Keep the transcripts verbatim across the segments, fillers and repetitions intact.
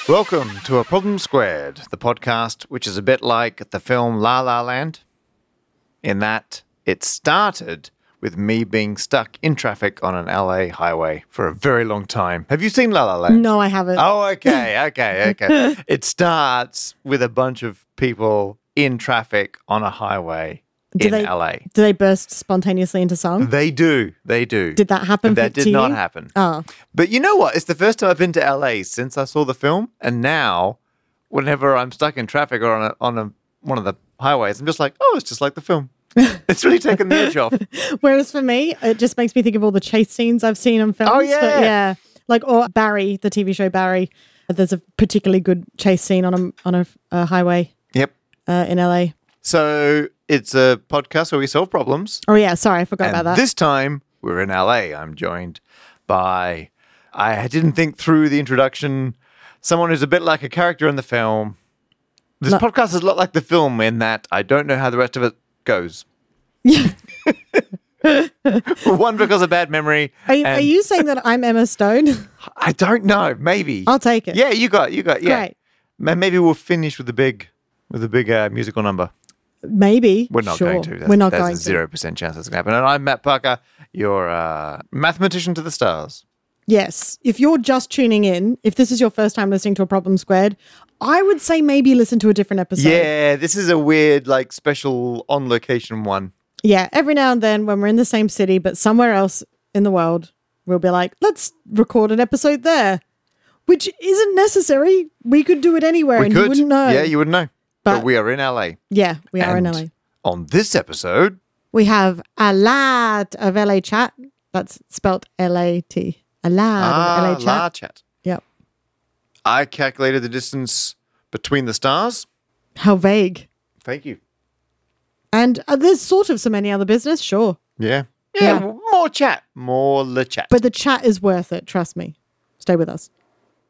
Welcome to A Problem Squared, the podcast which is a bit like the film La La Land, in that it started with me being stuck in traffic on an L A highway for a very long time. Have you seen La La Land? No, I haven't. Oh, okay, okay, okay. It starts with a bunch of people in traffic on a highway do in they, L A. Do they burst spontaneously into song? They do, they do. Did that happen That for, did to not you? happen. Oh. But you know what? It's the first time I've been to L A since I saw the film, and now, whenever I'm stuck in traffic or on a, on a, one of the highways, I'm just like, oh, it's just like the film. It's really taken the edge off. Whereas for me, it just makes me think of all the chase scenes I've seen on films. Oh, yeah. But yeah. Like, or Barry, the T V show Barry. There's a particularly good chase scene on a, on a, a highway Yep. uh, in L A. So it's a podcast where we solve problems. Oh, yeah. Sorry, I forgot And about that. this time, we're in L A. I'm joined by, I didn't think through the introduction, someone who's a bit like a character in the film. This No. podcast is a lot like the film in that I don't know how the rest of it goes. Yeah. One, because of bad memory. Are you, are and you saying that I'm Emma Stone? I don't know. Maybe. I'll take it. Yeah, you got, you got, yeah. Great. Ma- Maybe we'll finish with a big, with a big uh, musical number. Maybe. We're not sure. going to. That's, We're not that's going a zero percent chance that's going to happen. And I'm Matt Parker, your uh, mathematician to the stars. to. Yes. If you're just tuning in, if this is your first time listening to A Problem Squared, I would say maybe listen to a different episode. Yeah, this is a weird, like, special on location one. Yeah, every now and then when we're in the same city but somewhere else in the world, we'll be like, let's record an episode there, which isn't necessary. We could do it anywhere We and could. you wouldn't know. Yeah, you wouldn't know. But, But- we are in L A. Yeah, we are in And L A. On this episode, We have a lot of L A chat. That's spelt L A T. A lot ah, of L A chat. La chat. Yep. I calculated the distance between the stars. How vague. Thank you. And uh, there's sort of some any other business, sure. Yeah. Yeah, Yeah. w- more chat. More le chat. But the chat is worth it, trust me. Stay with us.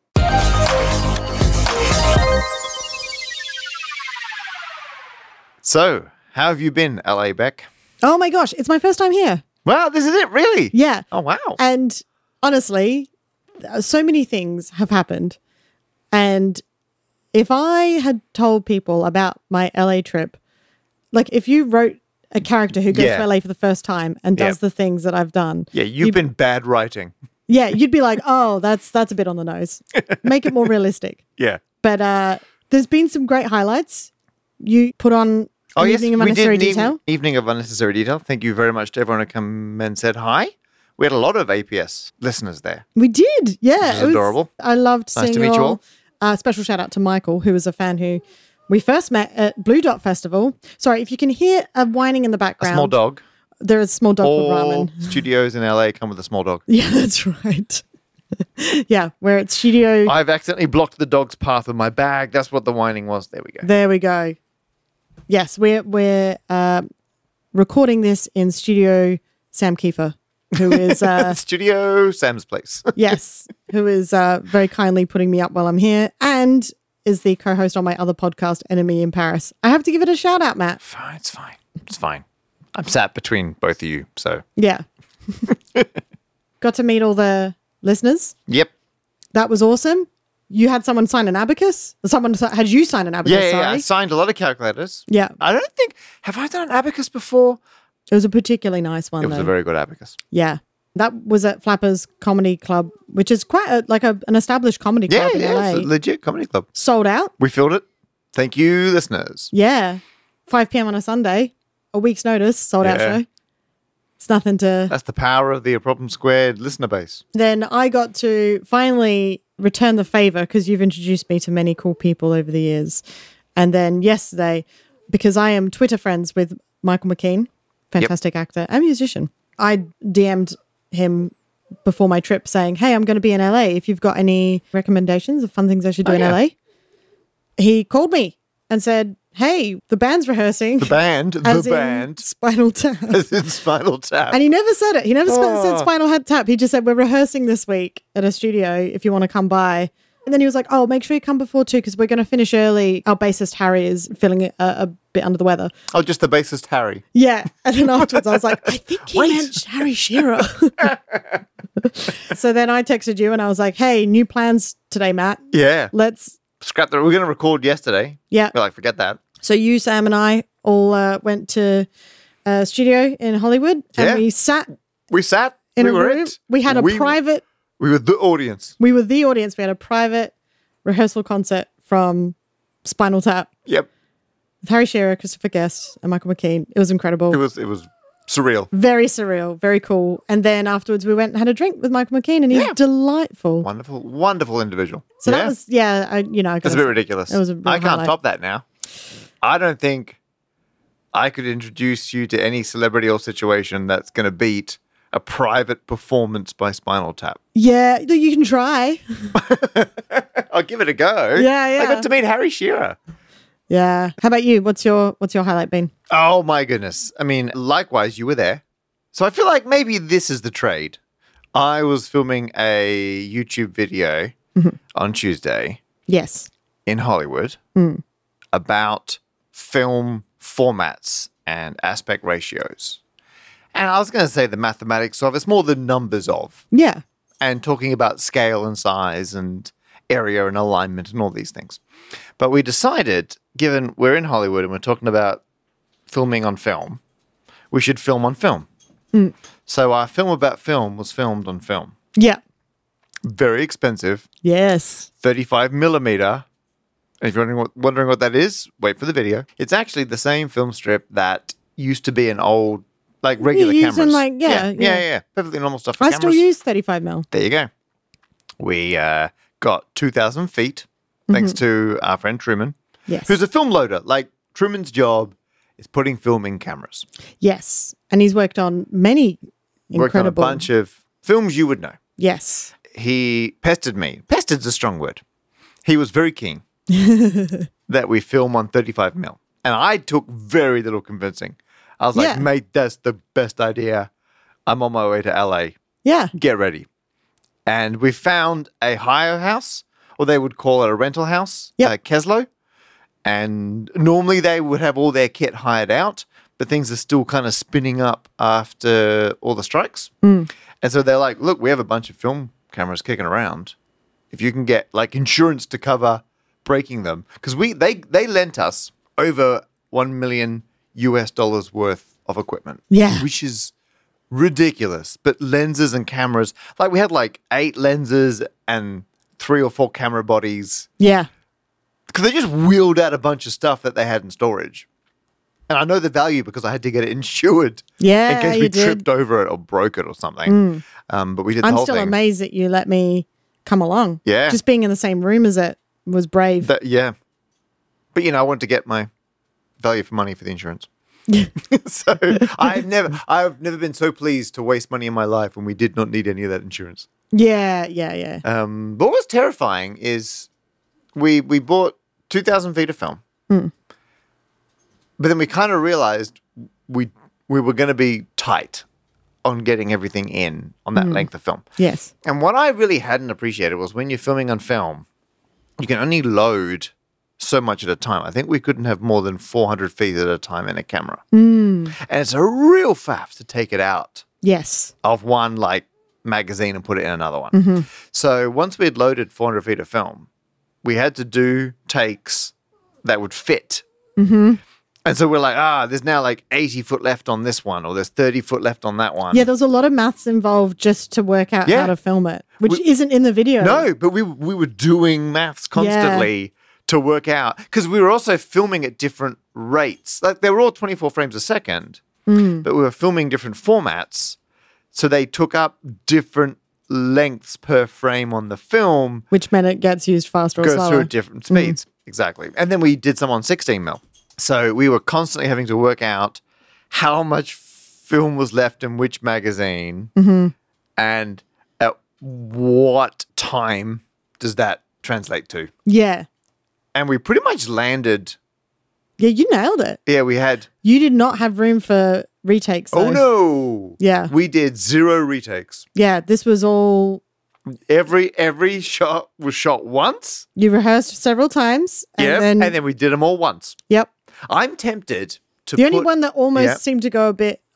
So, how have you been, L A Beck? Oh my gosh, it's my first time here. Wow, this is it, really? Yeah. Oh, wow. And honestly, uh, so many things have happened. And if I had told people about my L A trip, like if you wrote a character who goes Yeah. to L A for the first time and does Yep. the things that I've done, Yeah, you've been bad writing. yeah, you'd be like, oh, that's that's a bit on the nose. Make it more realistic. Yeah. But uh, there's been some great highlights. You put on Oh, an yes, evening of we did unnecessary an eve- detail. evening of unnecessary detail. Thank you very much to everyone who come and said hi. We had a lot of A P S listeners there. We did, yeah. is it was- adorable. I loved Nice seeing to meet you all. Uh, special shout out to Michael, who was a fan who we first met at Blue Dot Festival. Sorry, if you can hear a whining in the A background. small dog. There is a small dog All called Ramen. studios in L A come with a small dog. Yeah, that's right. Yeah, we're at studio. I've accidentally blocked the dog's path with my bag. That's what the whining was. There we go. There we go. Yes, we're we're uh, recording this in studio Sam Kiefer, who is uh, Studio Sam's place. yes, who is uh, very kindly putting me up while I'm here, and is the co-host on my other podcast, Enemy in Paris. I have to give it a shout out, Matt. Fine, it's fine. It's fine. I'm sat between both of you, so. Yeah, got to meet all the listeners. Yep. That was awesome. You had someone sign an abacus. Someone si- had you sign an abacus. Yeah, yeah, yeah. I sorry. signed a lot of calculators. Yeah, I don't think, have I done an abacus before? it was a particularly nice one. It was though. a very good abacus. Yeah. That was at Flappers Comedy Club, which is quite a, like a, an established comedy Yeah, club in yeah, L A. it's a legit comedy club. Sold out. We filled it. Thank you, listeners. Yeah. five p.m. on a Sunday, a week's notice, sold out Yeah. show. It's nothing to... That's the power of the A Problem Squared listener base. Then I got to finally return the favor because you've introduced me to many cool people over the years. And then yesterday, because I am Twitter friends with Michael McKean, fantastic actor and musician, I D M'd him before my trip saying, hey, I'm going to be in L A. If you've got any recommendations of fun things I should do Oh, in yeah. L A. He called me and said, hey, the band's rehearsing. The band, the as in band, Spinal Tap. as in Spinal Tap. And he never said it. He never sp- Oh. said Spinal Head Tap. He just said, we're rehearsing this week at a studio if you want to come by. And then he was like, oh, make sure you come before two because we're going to finish early. Our bassist, Harry, is feeling a, a bit under the weather. Oh, just the bassist, Harry. Yeah. And then afterwards, I was like, I think he Wait. meant Harry Shearer. So then I texted you and I was like, hey, new plans today, Matt. Yeah. Let's, Scrap that. We we're going to record yesterday. yeah. We're like, forget that. So you, Sam, and I all uh, went to a studio in Hollywood Yeah. and we sat We sat. in we a were room. it. We had a we, private, We were the audience. we were the audience. We had a private rehearsal concert from Spinal Tap Yep. with Harry Shearer, Christopher Guest, and Michael McKean. It was incredible. It was, it was surreal. Very surreal, very cool. And then afterwards, we went and had a drink with Michael McKean, and he's Yeah. delightful. Wonderful, wonderful individual. So yeah. that was, yeah, I, you know, I That's a gotta- bit ridiculous. It was a real I can't highlight. top that now. I don't think I could introduce you to any celebrity or situation that's going to beat a private performance by Spinal Tap. Yeah, you can try. I'll give it a go. Yeah, yeah. I got to meet Harry Shearer. Yeah. How about you? What's your What's your highlight been? Oh my goodness. I mean, likewise, you were there. So I feel like maybe this is the trade. I was filming a YouTube video on Tuesday Yes. in Hollywood about film formats and aspect ratios. And I was going to say the mathematics of it's more the numbers of, Yeah. and talking about scale and size and area and alignment and all these things. But we decided, given we're in Hollywood and we're talking about filming on film, we should film on film. So our film about film was filmed on film. Yeah. Very expensive, Yes. thirty-five millimeter. And if you're wondering what, wondering what that is, wait for the video. It's actually the same film strip that used to be an old, like regular using, cameras. like, yeah, yeah, yeah. yeah, yeah. Perfectly normal stuff for I cameras. still use thirty-five mil. There you go. We uh, got two thousand feet, thanks to our friend Truman, Yes. who's a film loader. Like, Truman's job is putting film in cameras. Yes. And he's worked on many Worked on a incredible. bunch of films you would know. Yes. He pestered me. Pestered's a strong word. He was very keen that we film on thirty-five mil. And I took very little convincing. I was like, Yeah. mate, that's the best idea. I'm on my way to L A. Yeah. Get ready. And we found a hire house, or they would call it a rental house, Yep. uh, Keslow. And normally they would have all their kit hired out, but things are still kind of spinning up after all the strikes. And so they're like, look, we have a bunch of film cameras kicking around. If you can get like insurance to cover breaking them, because we they they lent us over one million U S dollars worth of equipment. Yeah. Which is ridiculous. But lenses and cameras, like we had like eight lenses and three or four camera bodies. Yeah. Because they just wheeled out a bunch of stuff that they had in storage. And I know the value because I had to get it insured Yeah, in case you we did. tripped over it or broke it or something. Um, but we did the I'm whole still thing. amazed that you let me come along. Yeah. Just being in the same room as it was brave. That, yeah. But, you know, I wanted to get my value for money for the insurance. So I've never I've never been so pleased to waste money in my life when we did not need any of that insurance. yeah. Yeah. Yeah. Um, but what was terrifying is we we bought two thousand feet of film. But then we kind of realized we we were going to be tight on getting everything in on that length of film. Yes. And what I really hadn't appreciated was when you're filming on film, you can only load so much at a time. I think we couldn't have more than four hundred feet at a time in a camera. And it's a real faff to take it out Yes. of one like magazine and put it in another one. So once we had loaded four hundred feet of film, we had to do takes that would fit. And so we're like, ah, there's now like eighty foot left on this one, or there's thirty foot left on that one. Yeah. There was a lot of maths involved just to work out Yeah. how to film it, which We- isn't in the video. No, but we we were doing maths constantly to work out because we were also filming at different rates. Like they were all twenty-four frames a second, but we were filming different formats, so they took up different lengths per frame on the film. Which meant it gets used faster or Goes slower. through at different speeds. Exactly. And then we did some on sixteen mil. So we were constantly having to work out how much film was left in which magazine and at what time does that translate to. Yeah. And we pretty much landed. Yeah. You nailed it. Yeah, we had. You did not have room for retakes. Oh though. no! Yeah. we did zero retakes. Yeah. This was all. Every every shot was shot once. You rehearsed several times. And Yeah, then, and then we did them all once. Yep. I'm tempted to. The only put- one that almost Yeah. seemed to go a bit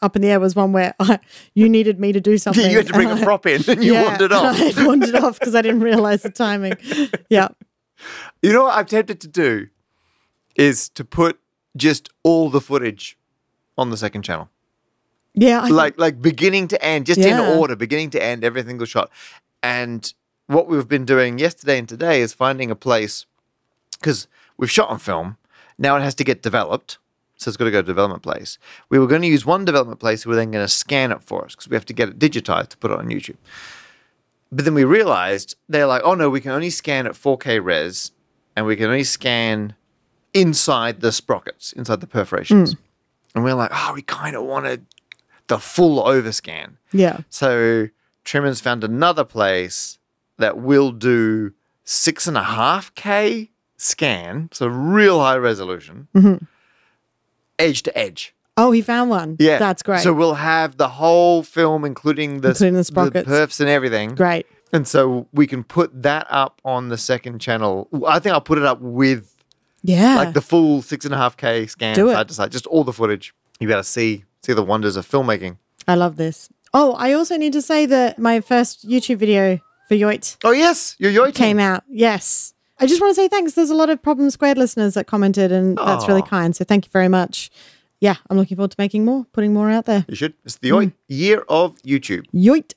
up in the air was one where I, you needed me to do something. You had to bring and a I- prop in and you yeah, wandered off. and I wandered off because I didn't realize the timing. Yeah. You know what I'm tempted to do is to put just all the footage on the second channel. Yeah. I Like like beginning to end, just Yeah. in order, beginning to end, every single shot. And what we've been doing yesterday and today is finding a place, because we've shot on film, now it has to get developed. So it's got to go to development place. We were going to use one development place, we were then going to scan it for us because we have to get it digitized to put it on YouTube. But then we realized they're like, oh no, we can only scan at four K res and we can only scan inside the sprockets, inside the perforations. And we're like, oh, we kind of wanted the full overscan. Yeah. So Trimmers found another place that will do six and a half K scan, so real high resolution, edge to edge. Oh, he found one. Yeah, That's great. So we'll have the whole film, including the, Including the sprockets. perfs and everything. Great. And so we can put that up on the second channel. I think I'll put it up with Yeah. like the full six and a half K scan Do it. side to side, just all the footage. You got to see see the wonders of filmmaking. I love this. Oh, I also need to say that my first YouTube video for Yoit Oh yes, you're yoiting. came out. Yes. I just want to say thanks. There's a lot of Problem Squared listeners that commented, and that's really Aw. kind. So thank you very much. Yeah, I'm looking forward to making more, putting more out there. You should. It's the Oi- year of YouTube. Yoit.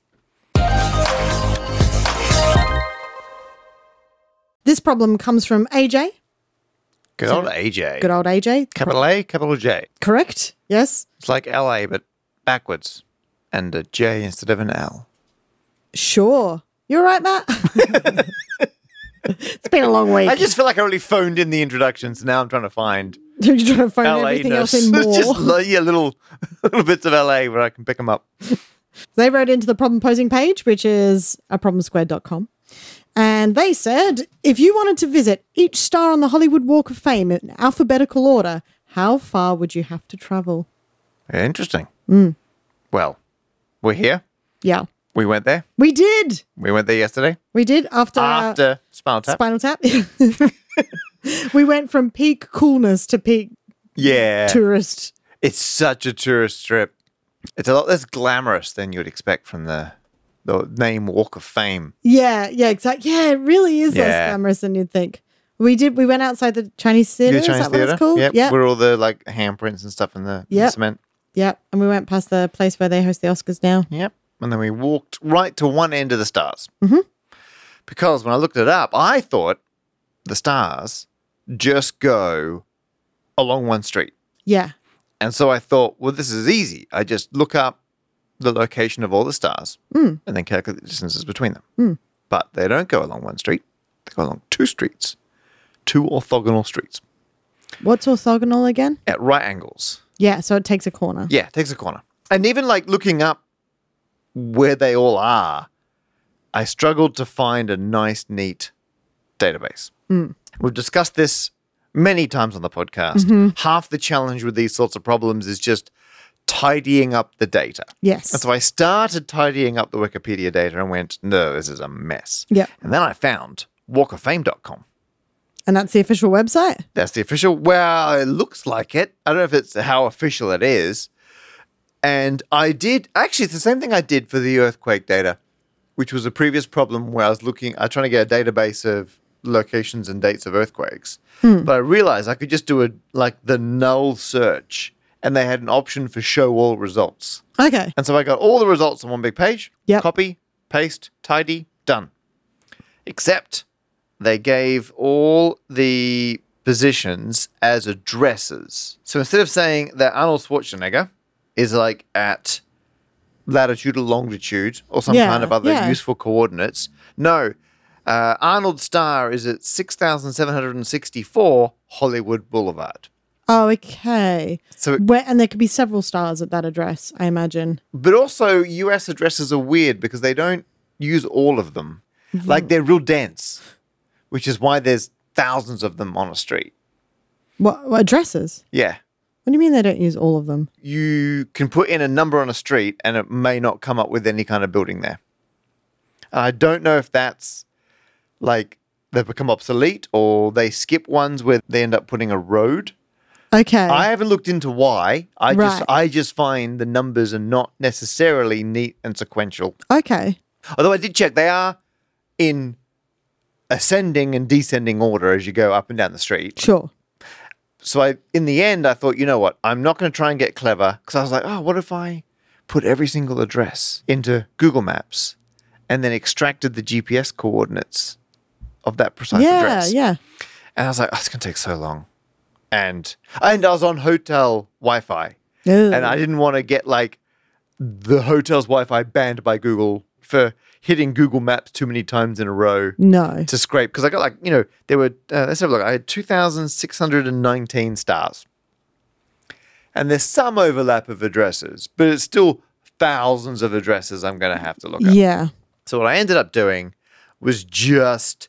This problem comes from A J. Good old A J. Good old A J. Capital A, capital J. Correct. Yes. It's like L A, but backwards. And a J instead of an L. Sure. You're right, Matt. It's been a long week. I just feel like I really phoned in the introductions. Now I'm trying to find You're trying to find L A everything else ness. in more. Just li- yeah, little, little bits of L A where I can pick them up. They wrote into the problem posing page, which is a problem squared dot com. And they said, if you wanted to visit each star on the Hollywood Walk of Fame in alphabetical order, how far would you have to travel? Interesting. Mm. Well, we're here. Yeah. We went there. We did. We went there yesterday. We did after, After Spinal Tap. Spinal Tap. We went from peak coolness to peak yeah. tourist. It's such a tourist trip. It's a lot less glamorous than you'd expect from the the name Walk of Fame. Yeah, yeah, exactly. Yeah, it really is less Yeah. glamorous than you'd think. We did. We went outside the Chinese theater. The Chinese is that what theater. it's called? Yep. Yeah, Where all the like handprints and stuff in the, in the Yep. cement. yeah. And we went past the place where they host the Oscars now. Yep. And then we walked right to one end of the stars. Mm-hmm. Because when I looked it up, I thought the stars just go along one street. Yeah, And so I thought, well, this is easy. I just look up the location of all the stars and then calculate the distances between them. But they don't go along one street. They go along two streets, two orthogonal streets what's orthogonal again? at right angles. Yeah, so it takes a corner. Yeah, takes a corner. And even like looking up where they all are, I struggled to find a nice, neat database. We've discussed this many times on the podcast. Half the challenge with these sorts of problems is just tidying up the data. Yes. And so I started tidying up the Wikipedia data and went, no, this is a mess. Yep. And then I found walk of fame dot com. And that's the official website. That's the official. Well, it looks like it. I don't know if it's how official it is. And I did, actually, it's the same thing I did for the earthquake data, which was a previous problem where I was looking, I was trying to get a database of locations and dates of earthquakes. But I realized I could just do a like the null search, and they had an option for show all results. Okay. And so I got all the results on one big page. Yep. Copy, paste, tidy, done. Except they gave all the positions as addresses. So instead of saying that Arnold Schwarzenegger is like at latitude or longitude or some Yeah, kind of other yeah. useful coordinates, no. Uh, Arnold Star is at six thousand seven hundred sixty-four Hollywood Boulevard. Oh, okay. So, Where, and there could be several stars at that address, I imagine. but also U S addresses are weird because they don't use all of them. Like they're real dense, which is why there's thousands of them on a street. What, what addresses? Yeah. What do you mean they don't use all of them? You can put in a number on a street and it may not come up with any kind of building there. And I don't know if that's like they've become obsolete or they skip ones where they end up putting a road. Okay. I haven't looked into why. I just Right. I just find the numbers are not necessarily neat and sequential. Okay. Although I did check, they are in ascending and descending order as you go up and down the street. Sure. So I, in the end, I thought, you know what? I'm not going to try and get clever because I was like, oh, what if I put every single address into Google Maps and then extracted the G P S coordinates of that precise Yeah. address? Yeah. And I was like, oh, it's going to take so long. And and I was on hotel Wi-Fi, Ugh. and I didn't want to get like the hotel's Wi-Fi banned by Google for hitting Google Maps too many times in a row No. to scrape. Because I got like, you know, there were, uh, let's have a look. I had two thousand six hundred nineteen stars. And there's some overlap of addresses, but it's still thousands of addresses I'm going to have to look up. Yeah. So what I ended up doing was just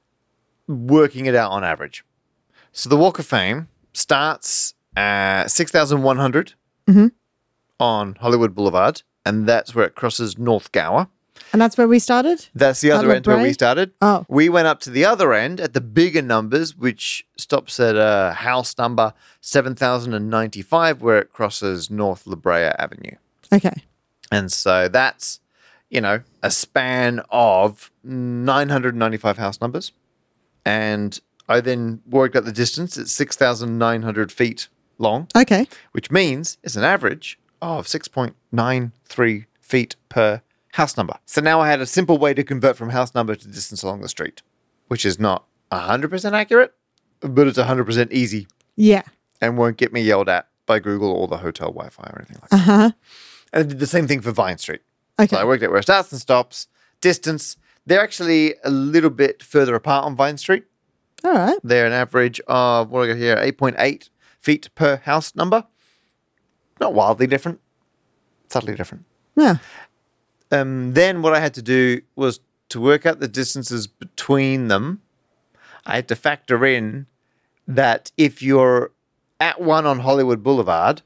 working it out on average. So the Walk of Fame starts at six thousand one hundred Mm-hmm. on Hollywood Boulevard, and that's where it crosses North Gower. And that's where we started? That's the other At end where we LeBray? started. Oh. We went up to the other end at the bigger numbers, which stops at uh, house number seven thousand ninety-five, where it crosses North La Brea Avenue. Okay. And so that's, you know, a span of nine hundred ninety-five house numbers. And I then worked out the distance. It's six thousand nine hundred feet long, Okay. which means it's an average of six point nine three feet per house number. So now I had a simple way to convert from house number to distance along the street, which is not one hundred percent accurate, but it's one hundred percent easy Yeah. and won't get me yelled at by Google or the hotel Wi-Fi or anything like that. Uh-huh. And I did the same thing for Vine Street. Okay. So I worked out where it starts and stops, distance. They're actually a little bit further apart on Vine Street. All right. They're an average of, what do I got here, eight point eight feet per house number. Not wildly different, subtly different. Yeah. Um, then what I had to do was to work out the distances between them. I had to factor in that if you're at one on Hollywood Boulevard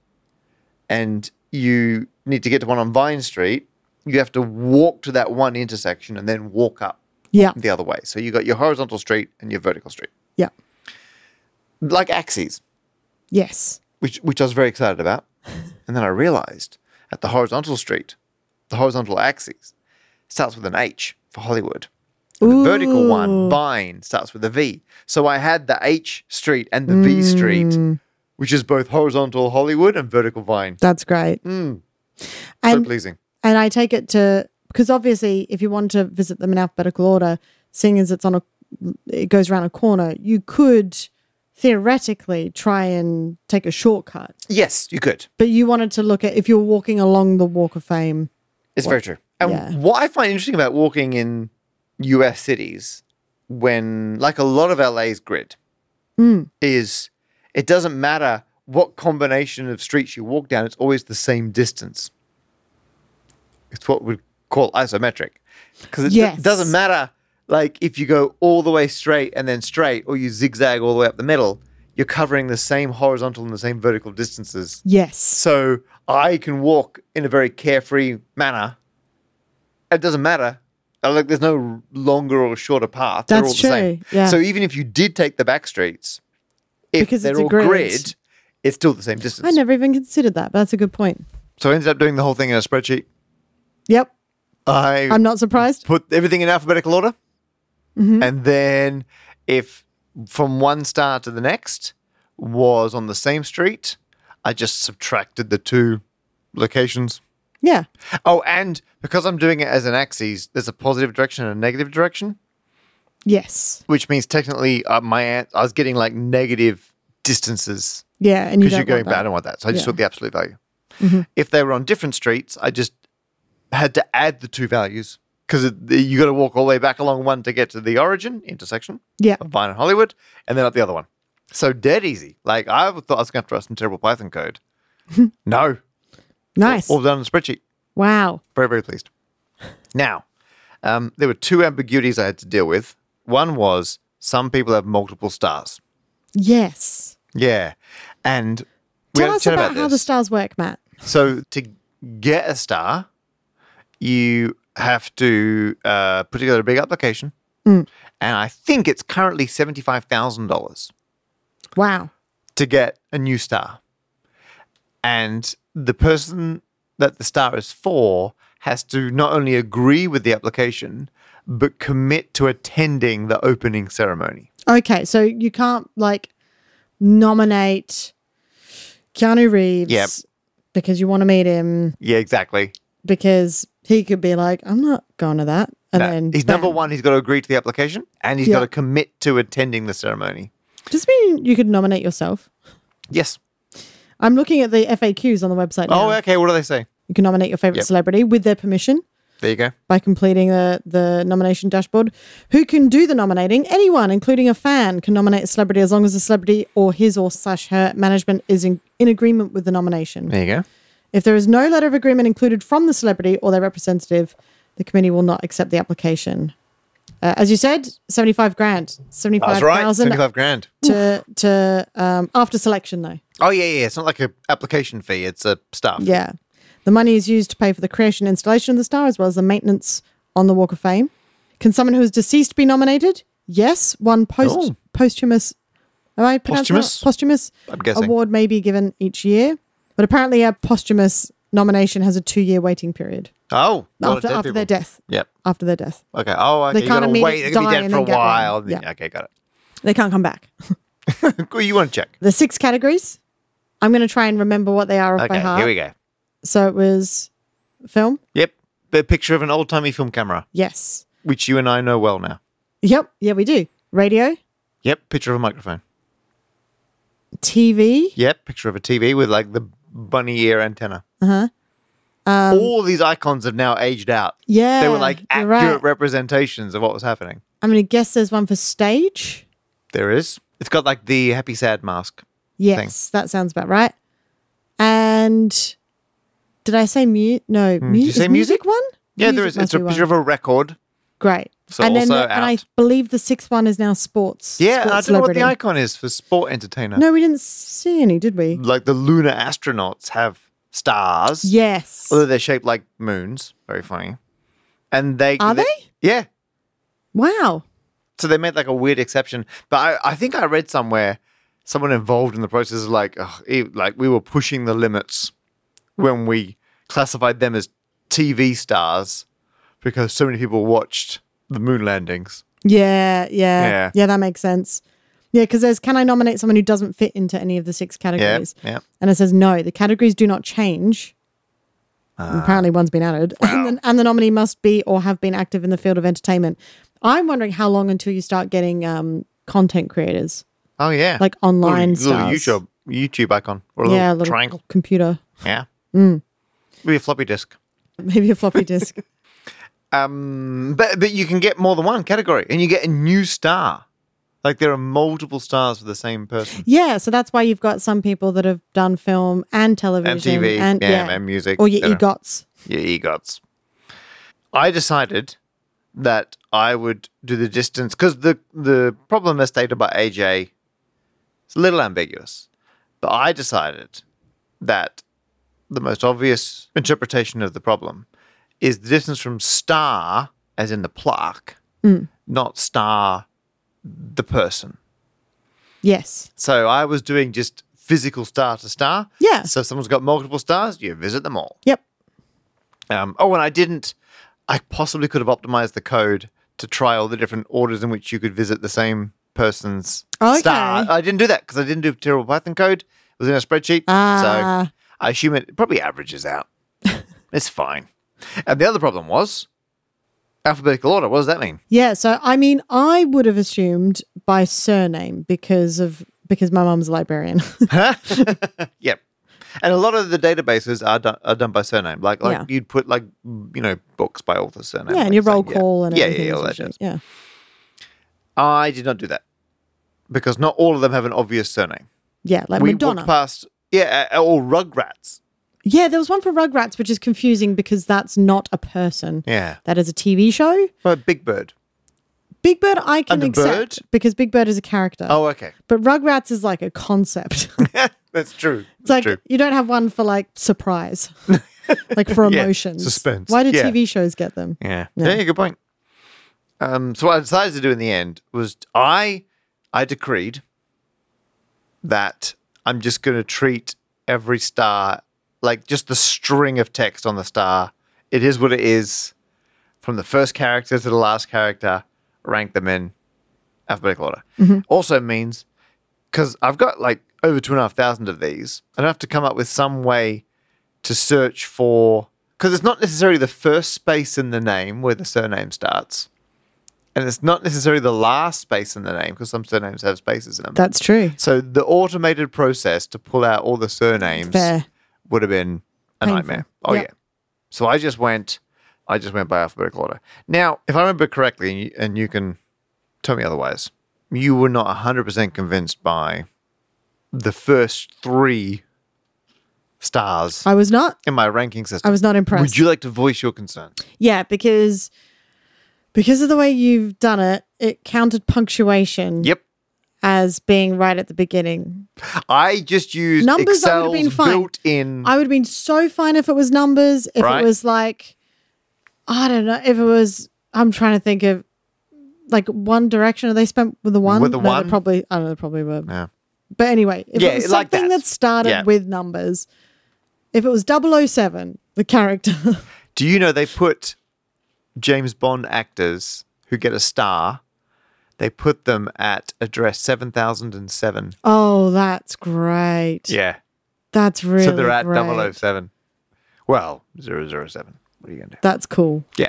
and you need to get to one on Vine Street, you have to walk to that one intersection and then walk up Yeah. the other way. So you got your horizontal street and your vertical street, Yeah. like axes, Yes. which which I was very excited about. And then I realized at the horizontal street, the horizontal axis starts with an H for Hollywood. And the vertical one, Ooh. Vine, starts with a V. So I had the H street and the V street, Mm. which is both horizontal Hollywood and vertical Vine. That's great. Mm, so And pleasing. and I take it to because obviously if you want to visit them in alphabetical order, seeing as it's on a it goes around a corner, you could theoretically try and take a shortcut. Yes, you could. But you wanted to look at if you're walking along the Walk of Fame. It's very true. And yeah. what I find interesting about walking in U S cities, when, like a lot of L A's grid, Mm. is it doesn't matter what combination of streets you walk down, it's always the same distance. It's what we call isometric. Because it, Yes. it doesn't matter, like, if you go all the way straight and then straight, or you zigzag all the way up the middle, you're covering the same horizontal and the same vertical distances. Yes. So I can walk in a very carefree manner. It doesn't matter. Uh, Like there's no longer or shorter path. They're That's all the same. true, yeah. So even if you did take the back streets, if Because they're it's a all grid. grid. it's still the same distance. I never even considered that, but that's a good point. So I ended up doing the whole thing in a spreadsheet. Yep. I I'm not surprised. put everything in alphabetical order. Mm-hmm. And then if from one star to the next was on the same street, I just subtracted the two locations. Yeah. Oh, and because I'm doing it as an axis, there's a positive direction and a negative direction, Yes. which means technically uh, my an- I was getting like negative distances Yeah. And you because you're don't going want bad. I that. don't want that. So I just Yeah. took the absolute value. Mm-hmm. If they were on different streets, I just had to add the two values because you got to walk all the way back along one to get to the origin intersection Yeah. of Vine and Hollywood, and then up the other one. So dead easy. Like I thought I was going to have to write some terrible Python code. No, Nice. all done in a spreadsheet. Wow. Very, very pleased. Now, um, there were two ambiguities I had to deal with. One was some people have multiple stars. Yes. Yeah. And we Tell had a us chat about, how the this. stars work, Matt. So to get a star, you have to uh, put together a big application. Mm. And I think it's currently seventy-five thousand dollars. Wow. to get a new star. And the person that the star is for has to not only agree with the application, but commit to attending the opening ceremony. Okay, so you can't like nominate Keanu Reeves Yep. because you want to meet him Yeah, exactly. because he could be like, I'm not going to that. And No, then he's bam. number one, he's got to agree to the application and he's Yeah. got to commit to attending the ceremony. Does this mean you could nominate yourself? Yes. I'm looking at the F A Qs on the website now. Oh, okay. What do they say? You can nominate your favorite Yep. celebrity with their permission There you go. by completing the, the nomination dashboard. Who can do the nominating? Anyone, including a fan, can nominate a celebrity as long as the celebrity or his or slash her management is in, in agreement with the nomination. There you go. If there is no letter of agreement included from the celebrity or their representative, the committee will not accept the application. Uh, as you said, seventy-five grand, seventy-five That's right. thousand seventy-five grand. to to um, after selection though. Oh, yeah, yeah. It's not like an application fee. It's a staff. Yeah, the money is used to pay for the creation and installation of the star as well as the maintenance on the Walk of Fame. Can someone who is deceased be nominated? Yes, one post Oh. posthumous. Am I pronouncing Posthumous? that? Posthumous I'm guessing. award may be given each year, but apparently a posthumous nomination has a two-year waiting period Oh. well, after dead after people. their death. Yep. After their death, Okay. Oh, okay. They You can't got to immediately wait. They're going to die be and dead for a then get one. while. Then- Yeah. Okay, got it. they can't come back. Cool, you want to check. The six categories. I'm going to try and remember what they are off by Okay, heart. here we go. So it was film. Yep. A picture of an old-timey film camera, Yes. which you and I know well now. Yep. Yeah, we do. Radio, Yep. Picture of a microphone. T V. Yep. Picture of a T V with like the bunny ear antenna. Uh-huh. Um, All these icons have now aged out. Yeah. They were like you're accurate right. representations of what was happening. I'm going to guess there's one for stage. There is. It's got like the happy sad mask. Yes, that sounds about right. And did I say mute? No, did mu- you say is music? one? Yeah, there Music is. must It's a be picture one. of a record. Great. So and then also the, and I out. believe the sixth one is now sports. Yeah, sports I don't know what celebrity. the icon is for sport entertainer. No, we didn't see any, did we? Like the lunar astronauts have stars. Yes. Although they're shaped like moons. Very funny. And they Are they? Yeah. Wow. So they made like a weird exception. But I, I think I read somewhere someone involved in the process is like, ugh, it- like we were pushing the limits when we classified them as T V stars because so many people watched the moon landings. Yeah, yeah, Yeah. yeah. That makes sense. Yeah, because there's can I nominate someone who doesn't fit into any of the six Yeah, categories? yeah. And it says no, the categories do not change. And apparently, one's been added, and, the, and the nominee must be or have been active in the field of entertainment. I'm wondering how long until you start getting um, content creators, Oh yeah, like online little, little stars. YouTube YouTube icon or a little, yeah, a little triangle. computer, Yeah, Mm. maybe a floppy disk. maybe a floppy disk. Um, but but you can get more than one category, and you get a new star. Like there are multiple stars for the same person. Yeah, so that's why you've got some people that have done film and television And T V, and, yeah, and music, or your you know. EGOTs. Your EGOTs. I decided that I would do the distance because the the problem as stated by A J is a little ambiguous. But I decided that the most obvious interpretation of the problem is the distance from star, as in the plaque, Mm. not star, the person. Yes. So I was doing just physical star to star. Yeah. So if someone's got multiple stars, you visit them all. Yep. Um, oh, and I didn't. I possibly could have optimized the code to try all the different orders in which you could visit the same person's Okay. star. I didn't do that because I didn't do terrible Python code. It was in a spreadsheet. Ah. So I assume it probably averages out. It's fine. And the other problem was alphabetical order. What does that mean? Yeah, so I mean, I would have assumed by surname because of because my mum's a librarian. Yep. And a lot of the databases are done, are done by surname. Like, like Yeah. you'd put like, you know, books by author surname. yeah, and like your roll saying, yeah. call and yeah, everything. yeah, is all that usually- jazz. yeah. I did not do that because not all of them have an obvious surname. Yeah, like we Madonna. walked past, yeah, uh, or Rugrats. Yeah, there was one for Rugrats, which is confusing because that's not a person. Yeah. That is a T V show. But Big Bird. Big Bird I can And the accept bird? because Big Bird is a character. Oh, okay. But Rugrats is like a concept. That's true. It's like true. you don't have one for like surprise, like for Yeah, emotions. suspense. Why do Yeah. T V shows get them? Yeah. Yeah. Yeah, good point. Um, so what I decided to do in the end was I I decreed that I'm just going to treat every star like just the string of text on the star. It is what it is. From the first character to the last character, rank them in alphabetical order. Mm-hmm. Also means, because I've got like over two and a half thousand of these, I don't have to come up with some way to search for, because it's not necessarily the first space in the name where the surname starts. And it's not necessarily the last space in the name, because some surnames have spaces in them. That's true. So the automated process to pull out all the surnames Fair. would have been a Painful. nightmare. Oh, Yep. yeah. So I just went, I just went by alphabetical order. Now, if I remember correctly, and you, and you can tell me otherwise, you were not one hundred percent convinced by the first three stars I was not. in my ranking system. I was not impressed. Would you like to voice your concern? Yeah, because because of the way you've done it, it counted punctuation Yep. as being right at the beginning. I just used Numbers, that would have been Excel's fine. built-in. I would have been so fine if it was numbers. If Right. it was like, I don't know, if it was, I'm trying to think of like One Direction. Are they spent with the one? With the no, one? They probably, I don't know, they probably were. Yeah. But anyway, if Yeah, it was like something that. that, started Yeah. with numbers, if it was double oh seven, the character, Do you know they put James Bond actors who get a star, they put them at address seven thousand seven. oh, that's great. Yeah. That's really so they're at great. double oh seven. Well, zero zero seven. What are you going to do? That's cool. Yeah.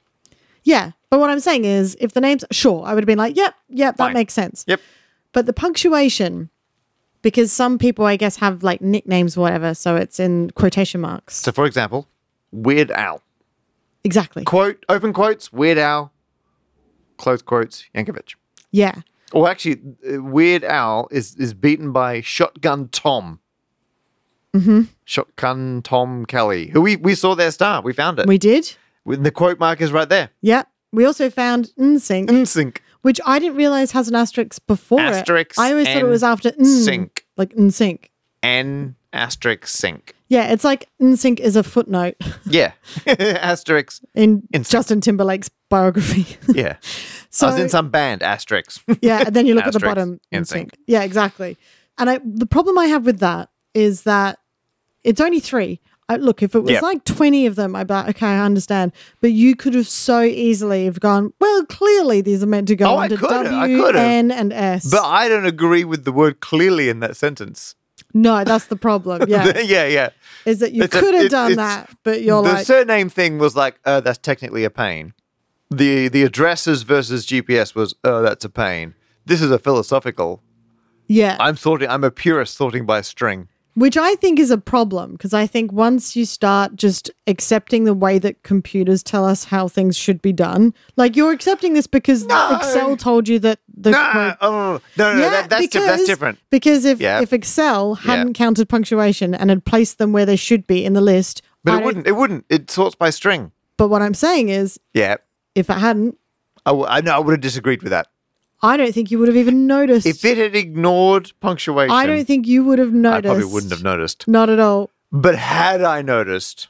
Yeah. But what I'm saying is, if the names, sure, I would have been like, yep, yep, that Fine. makes sense. Yep. But the punctuation, because some people, I guess, have like nicknames or whatever, so it's in quotation marks. So, for example, Weird Al. Exactly. Quote, open quotes, Weird Al, close quotes, Yankovic. Yeah. Or actually, uh, Weird Al is, is beaten by Shotgun Tom. Mm-hmm. Shotgun Tom Kelly, who we, we saw their star. We found it. We did. With the quote mark is right there. Yeah. We also found N Sync, N Sync. which I didn't realize has an asterisk before Asterisk it. I always thought it N was after N Sync. like N Sync. N asterisk sync. Yeah, it's like N Sync is a footnote Yeah. Asterisk. in N Sync. Justin Timberlake's biography. Yeah. So I was in some band, asterisk. yeah, and then you look at the Asterisk, bottom, N N Sync. Sync. Yeah, exactly. And I, the problem I have with that is that it's only three. I, look, if it was Yep. like twenty of them, I'd be like, okay, I understand. But you could have so easily have gone, well, clearly these are meant to go Oh, I under could have, I W, could have. N, and S. But I don't agree with the word clearly in that sentence. no, that's the problem. Yeah, yeah, yeah. is that you It's a- could have it's- done it's- that, but you're the like, surname thing was like, oh, that's technically a pain. The the addresses versus G P S was, oh, that's a pain. This is a philosophical. yeah. I'm sorting. I'm a purist sorting by string. Which I think is a problem because I think once you start just accepting the way that computers tell us how things should be done, like you're accepting this because No. Excel told you that the Nah, quote- oh no, no, yeah, that, that's, di- because, that's different. Because if, Yeah. if Excel hadn't Yeah. counted punctuation and had placed them where they should be in the list, But I it don't- wouldn't. It wouldn't. It sorts by string. But what I'm saying is, Yeah, if it hadn't, I, w- I know. I would have disagreed with that. I don't think you would have even noticed. If it had ignored punctuation, I don't think you would have I noticed. probably wouldn't have noticed. Not at all. But had I noticed,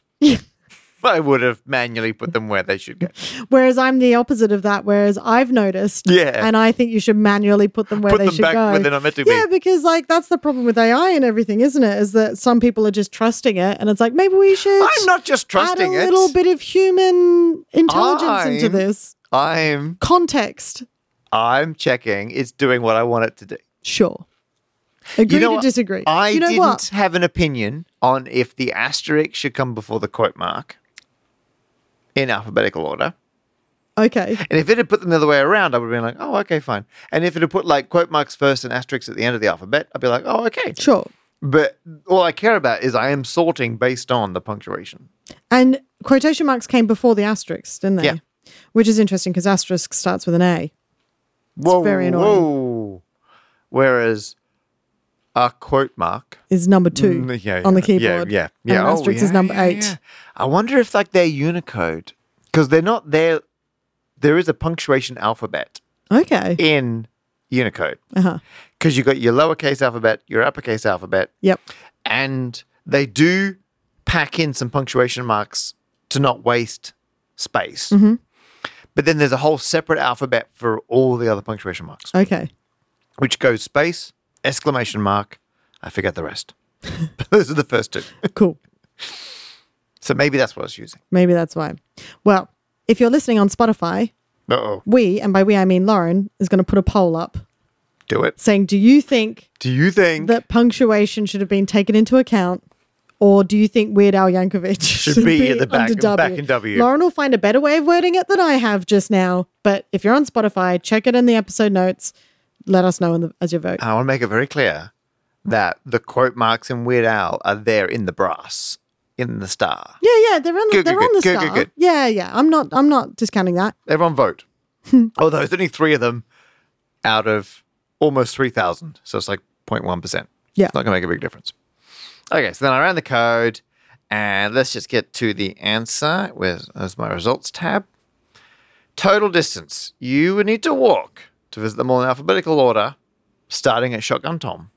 I would have manually put them where they should go. Whereas I'm the opposite of that. Whereas I've noticed, Yeah. and I think you should manually put them where Put they them should back go. where they're not meant to be. Yeah, because like that's the problem with A I and everything, isn't it? Is that some people are just trusting it, and it's like maybe we should I'm not just trusting add a it. little bit of human intelligence into I'm- this I'm context. I'm checking. It's doing what I want it to do. Sure. Agree You know to what? disagree. I you know didn't what? have an opinion on if the asterisk should come before the quote mark in alphabetical order. Okay. And if it had put them the other way around, I would have been like, oh, okay, fine. And if it had put like quote marks first and asterisks at the end of the alphabet, I'd be like, oh, okay. Sure. But all I care about is I am sorting based on the punctuation. And quotation marks came before the asterisks, didn't they? Yeah. Which is interesting because asterisk starts with an A. Whoa, very annoying. whoa. Whereas a quote mark Is number two Mm, yeah, on the yeah, keyboard. Yeah, yeah, And yeah. an Oh, asterisk is yeah, number yeah, eight. yeah. I wonder if like they're Unicode because they're not there. There is a punctuation alphabet Okay. in Unicode Uh-huh. because you got your lowercase alphabet, your uppercase alphabet, Yep. and they do pack in some punctuation marks to not waste space. Mm-hmm. But then there's a whole separate alphabet for all the other punctuation marks, Okay. which goes space, exclamation mark, I forget the rest. But those are the first two. Cool. So maybe that's what I was using. Maybe that's why. Well, if you're listening on Spotify, Uh-oh. we, and by we I mean Lauren, is going to put a poll up Do it. saying, do you think Do you think that punctuation should have been taken into account? Or do you think Weird Al Yankovic should, be at the back- under W? back in W? Lauren will find a better way of wording it than I have just now. But if you're on Spotify, check it in the episode notes. Let us know in the, as your vote. I want to make it very clear that the quote marks in Weird Al are there in the brass, in the star. Yeah, yeah, they're on the, Good, they're good, on the good, star. good, good. Yeah, yeah. I'm not I'm not discounting that. Everyone vote. Although there's only three of them out of almost three thousand. So it's like zero point one percent. Yeah. It's not going to make a big difference. Okay, so then I ran the code, and let's just get to the answer. Where's, where's my results tab? Total distance. You would need to walk to visit them all in alphabetical order, starting at Shotgun Tom.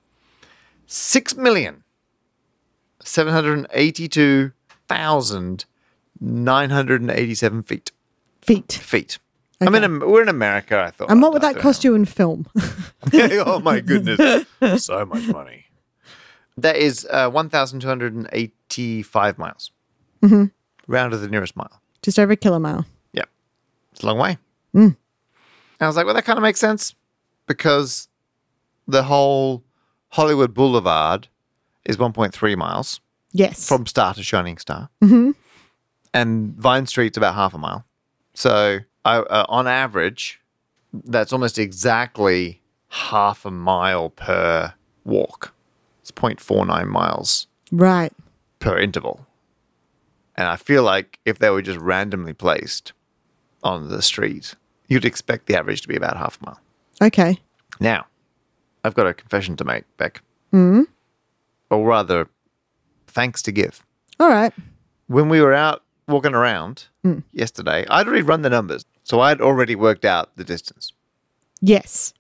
Six million seven hundred eighty-two thousand nine hundred eighty-seven feet. Feet. Feet. I'm in. Am- We're in America. I thought. And what would I'd that cost you in film? oh my goodness, so much money. That is uh, one thousand two hundred eighty-five miles. Mm-hmm. Round to the nearest mile. Just over a kilomile. Yep. It's a long way. Mm. And I was like, well, that kind of makes sense because the whole Hollywood Boulevard is one point three miles Yes. from Star to Shining Star. Mm-hmm. And Vine Street's about half a mile. So I, uh, on average, that's almost exactly half a mile per walk. It's zero point four nine miles Right. per interval. And I feel like if they were just randomly placed on the street, you'd expect the average to be about half a mile. Okay. Now, I've got a confession to make, Beck. Mm. Or rather, thanks to give. All right. When we were out walking around mm. yesterday, I'd already run the numbers. So I'd already worked out the distance. Yes.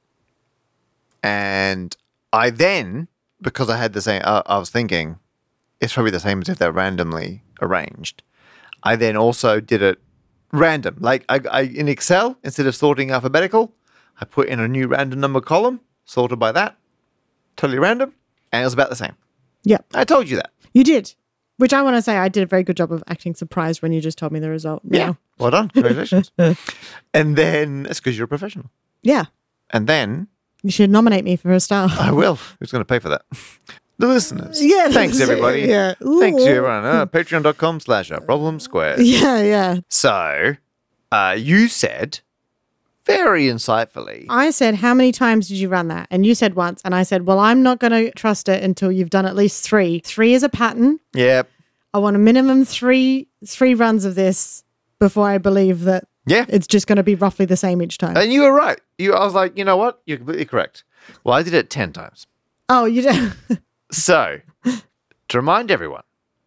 And I then, because I had the same, uh, I was thinking, it's probably the same as if they're randomly arranged. I then also did it random. Like I, I in Excel, instead of sorting alphabetical, I put in a new random number column, sorted by that, totally random, and it was about the same. Yep. I told you that. You did. Which I want to say I did a very good job of acting surprised when you just told me the result. Yeah. Well done. Congratulations. And then, it's because you're a professional. Yeah. And then, you should nominate me for a star. I will. Who's going to pay for that? The listeners. Yeah. Thanks, everybody. Yeah. Thanks, everyone. Uh, Patreon.com slash a problem squared. Yeah, yeah. So, uh, you said, very insightfully, I said, how many times did you run that? And you said once. And I said, well, I'm not going to trust it until you've done at least three. Three is a pattern. yep. I want a minimum three three runs of this before I believe that Yeah. it's just going to be roughly the same each time. And you were right. You, I was like, you know what? You're completely correct. Well, I did it ten times. Oh, you did? So, to remind everyone,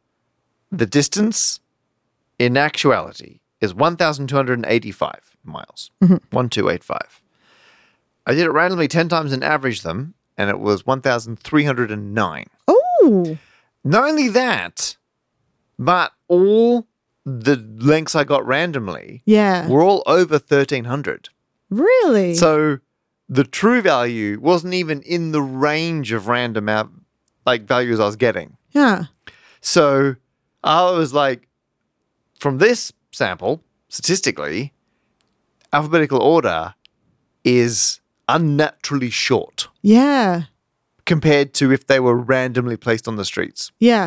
the distance in actuality is one thousand two hundred eighty-five miles. Mm-hmm. one thousand two hundred eighty-five. I did it randomly ten times and averaged them, and it was one thousand three hundred nine. Oh. Not only that, but all the lengths I got randomly Yeah. were all over thirteen hundred. Really? So the true value wasn't even in the range of random out, like values I was getting. Yeah. So I was like, from this sample, statistically, alphabetical order is unnaturally short Yeah. compared to if they were randomly placed on the streets. Yeah.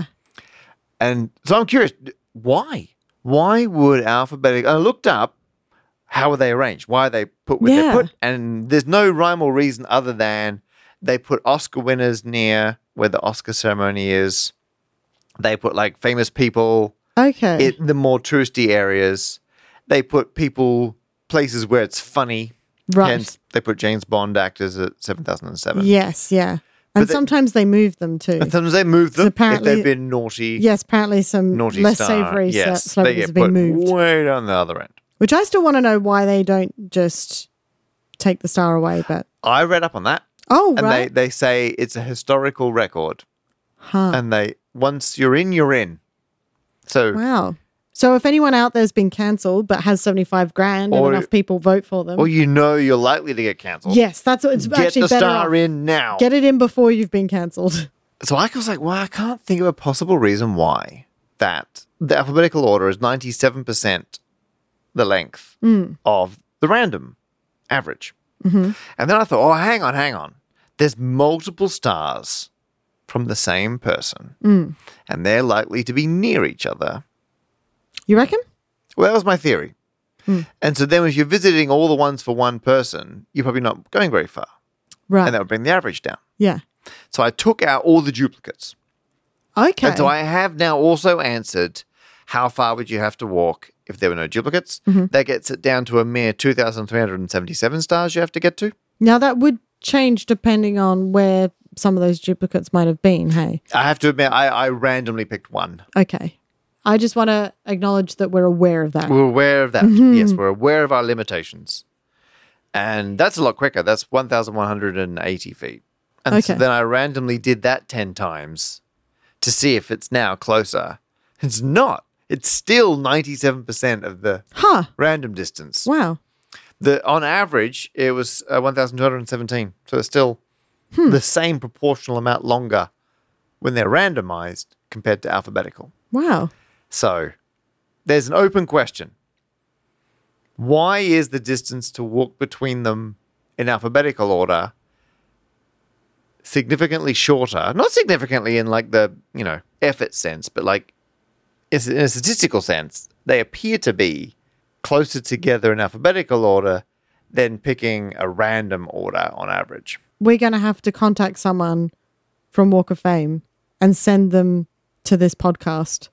And so I'm curious, why? Why would alphabetical... I looked up how are they arranged, why are they put where Yeah. they put, and there's no rhyme or reason other than they put Oscar winners near where the Oscar ceremony is. They put like famous people Okay. in the more touristy areas. They put people places where it's funny. Right. Hence, they put James Bond actors at seven thousand seven. Yes, yeah. And But they- sometimes they move them too. And sometimes they move them if apparently- they've been naughty. Yes, apparently some Naughty less star. savory Yes, ce- they celebrities get have been put moved. way down the other end. Which I still want to know why they don't just take the star away. But I read up on that, oh, and right. they, they say it's a historical record, huh. and they once you're in, you're in. So Wow. So if anyone out there's been cancelled but has seventy-five grand Or- and enough people vote for them. Or you know you're likely to get cancelled. Yes, that's what it's Get actually the better star off. in now. Get it in before you've been cancelled. So I was like, well, I can't think of a possible reason why that the alphabetical order is ninety-seven percent the length Mm. of the random average. Mm-hmm. And then I thought, oh, hang on, hang on. There's multiple stars from the same person, Mm. and they're likely to be near each other. You reckon? Well, that was my theory. Mm. And so then if you're visiting all the ones for one person, you're probably not going very far. Right. And that would bring the average down. Yeah. So I took out all the duplicates. Okay. And so I have now also answered how far would you have to walk if there were no duplicates. Mm-hmm. That gets it down to a mere two thousand three hundred seventy-seven stars you have to get to. Now that would change depending on where some of those duplicates might have been, hey? I have to admit, I, I randomly picked one. Okay. I just want to acknowledge that we're aware of that. We're aware of that. Mm-hmm. Yes, we're aware of our limitations. And that's a lot quicker. That's one thousand one hundred eighty feet. And so Okay. then I randomly did that ten times to see if it's now closer. It's not. It's still ninety-seven percent of the Huh. random distance. Wow. The on average, it was uh, one thousand two hundred seventeen. So it's still Hmm. the same proportional amount longer when they're randomized compared to alphabetical. Wow. So there's an open question. Why is the distance to walk between them in alphabetical order significantly shorter? Not significantly in like the, you know, effort sense, but like in a statistical sense, they appear to be closer together in alphabetical order than picking a random order on average. We're going to have to contact someone from Walk of Fame and send them to this podcast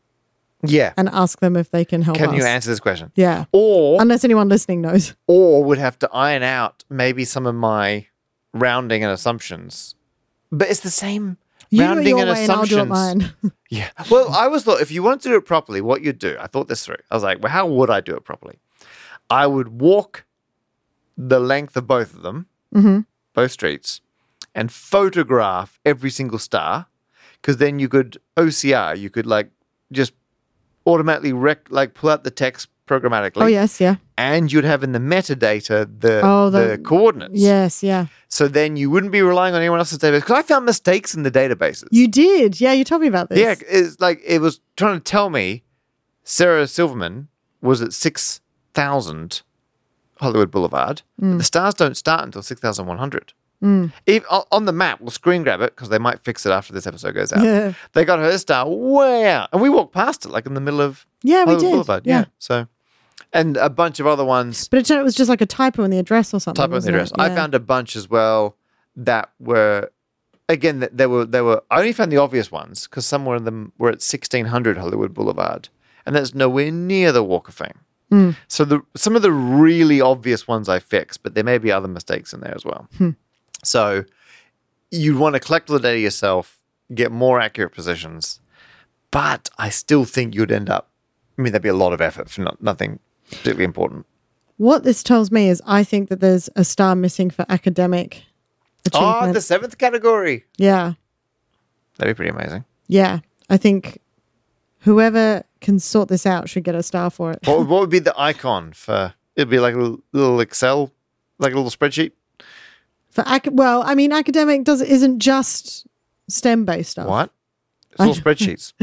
Yeah. and ask them if they can help Can us. you answer this question? Yeah. Or Unless anyone listening knows. or would have to iron out maybe some of my rounding and assumptions. But it's the same You do it rounding your and way and I'll do it assumptions. mine. Yeah. Well, I was thought if you wanted to do it properly, what you'd do, I thought this through. I was like, well, how would I do it properly? I would walk the length of both of them, Mm-hmm. both streets, and photograph every single star, because then you could O C R, you could like just automatically rec- like pull out the text programmatically. Oh, yes. Yeah. And you'd have in the metadata the, Oh, the, the- coordinates. Yes. Yeah. So then you wouldn't be relying on anyone else's database. Because I found mistakes in the databases. You did. Yeah. You told me about this. Yeah, it's like it was trying to tell me Sarah Silverman was at six thousand Hollywood Boulevard. Mm. But the stars don't start until six thousand one hundred. Mm. If, on on the map, we'll screen grab it because they might fix it after this episode goes out. Yeah. They got her star way out. And we walked past it like in the middle of Yeah, we Hollywood did. Boulevard. Yeah. Yeah. So, and a bunch of other ones. But it turned out it was just like a typo in the address or something. Type of the wasn't address. it? I Yeah. found a bunch as well that were, again, that they were, they were, I only found the obvious ones because some of them were at sixteen hundred Hollywood Boulevard. And that's nowhere near the Walk of Fame. Mm. So the some of the really obvious ones I fixed, but there may be other mistakes in there as well. Hmm. So you'd want to collect all the data yourself, get more accurate positions, but I still think you'd end up, I mean, there'd be a lot of effort for not, nothing particularly important. What this tells me is I think that there's a star missing for academic achievement. Oh, the seventh category. Yeah. That'd be pretty amazing. Yeah. I think whoever can sort this out should get a star for it. What, would- what would be the icon for, it'd be like a little, little Excel, like a little spreadsheet? For ac- well, I mean, academic does isn't just STEM based stuff. What? It's all spreadsheets.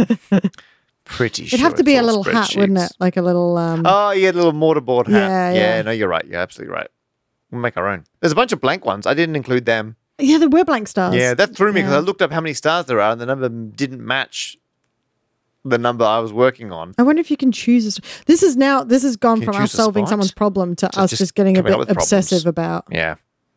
Pretty sure It'd have to be it's a all little hat, wouldn't it? spreadsheets. Like a little. Um, Oh, yeah, little mortarboard hat. Yeah, Yeah, yeah. no, you're right. You're absolutely right. We'll make our own. There's a bunch of blank ones. I didn't include them. yeah, there were blank stars. Yeah, that threw me because Yeah. I looked up how many stars there are and the number didn't match the number I was working on. I wonder if you can choose. A st- this is now. This has gone Can you from us choose a solving spot? someone's problem to, To us just just getting a coming up bit with obsessive problems. about Yeah.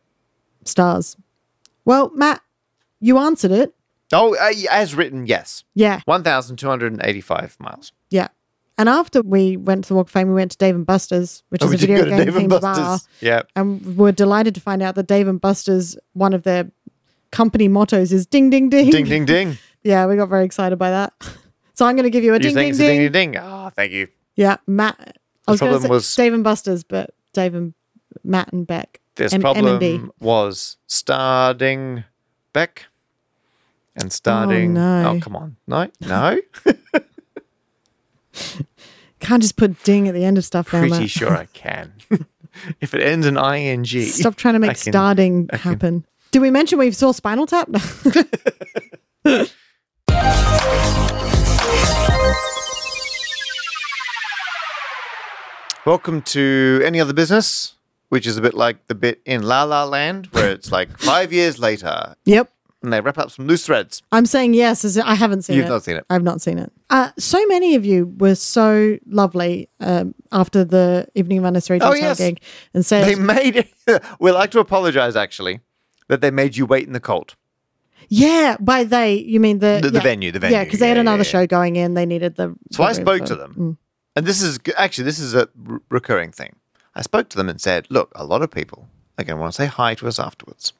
stars. Well, Matt, you answered it. Oh, uh, as written, yes. Yeah, one thousand two hundred eighty-five miles. yeah. And after we went to the Walk of Fame, we went to Dave and Buster's, which Oh, is we a did video go to game Dave and themed bar. Buster's. Yeah. And we're delighted to find out that Dave and Buster's, one of their company mottos is ding, ding, ding. Ding, ding, ding. Yeah, we got very excited by that. So I'm going to give you a You ding, think ding, it's a ding. ding, ding, ding? Oh, thank you. Yeah, Matt. I was going to problem say was- Dave and Buster's, but Dave and Matt and Beck. This M- M and B. problem was starting Beck and starting. no. Oh, come on. No? No? can't just put ding at the end of stuff now, Pretty Matt. sure I can. If it ends in ing. Stop trying to make I can- starting I can- happen. Did we mention we saw Spinal Tap? Welcome to Any Other Business, which is a bit like the bit in La La Land, where it's like five years later, Yep. and they wrap up some loose threads. I'm saying yes, as I haven't seen You've it. not seen it. I've not seen it. Uh, so many of you were so lovely um, after the Evening of Unnecessary Oh, Detail yes. gig and said, They made it. We'd like to apologize, actually, that they made you wait in the cold. yeah, by they, you mean the... The- the yeah. venue, the venue. Yeah, because they had Yeah, another yeah, show going in. They needed the... So the I spoke room to for- them, Mm. and this is actually this is a r- recurring thing. I spoke to them and said, "Look, a lot of people are going to want to say hi to us afterwards,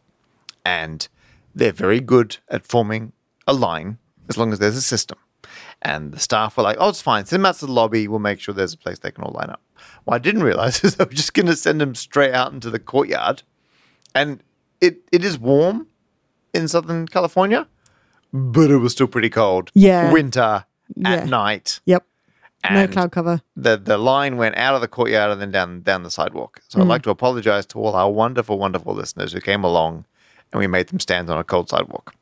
and they're very good at forming a line as long as there's a system." And the staff were like, "Oh, it's fine. Send them out to the lobby. We'll make sure there's a place they can all line up." What I didn't realize is I was just going to send them straight out into the courtyard, and it it is warm in Southern California, but it was still pretty cold. Yeah. Winter Yeah. at night. Yep. No And cloud cover. the the line went out of the courtyard and then down down the sidewalk. So I'd like to apologize to all our wonderful, wonderful listeners who came along and we made them stand on a cold sidewalk.